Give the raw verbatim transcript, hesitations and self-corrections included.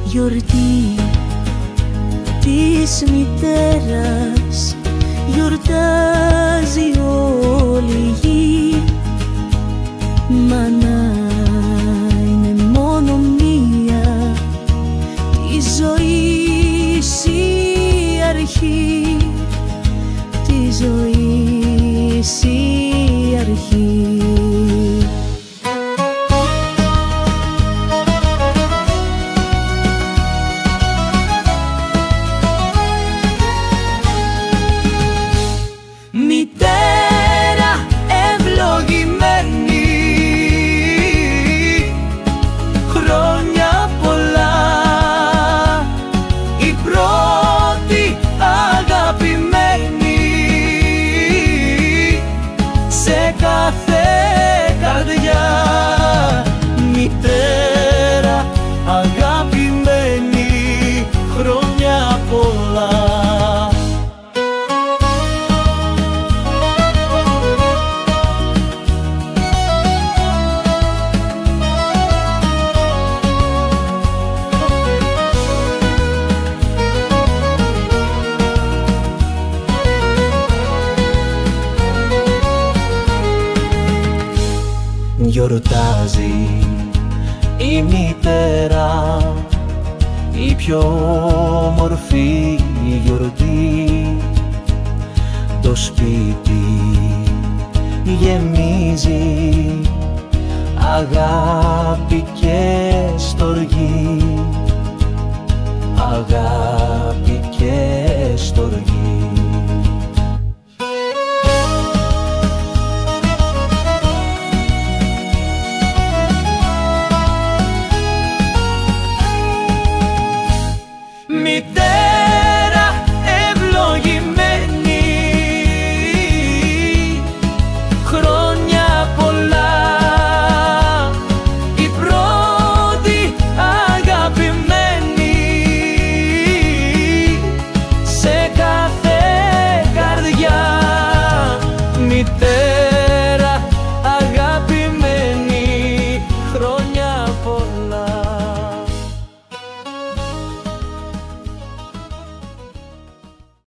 Γιορτή της μητέρας, γιορτάζει όλη η γη. Μάνα είναι μόνο μία, τη ζωής η αρχή, τη ζωής η αρχή. Μητέρα ευλογημένη, χρόνια πολλά, η πρώτη αγαπημένη σε κάθε καρδιά. Μητέρα αγαπημένη, χρόνια πολλά. Γιορτάζει η μητέρα, η πιο όμορφη γιορτή. Το σπίτι γεμίζει αγάπη και στοργή.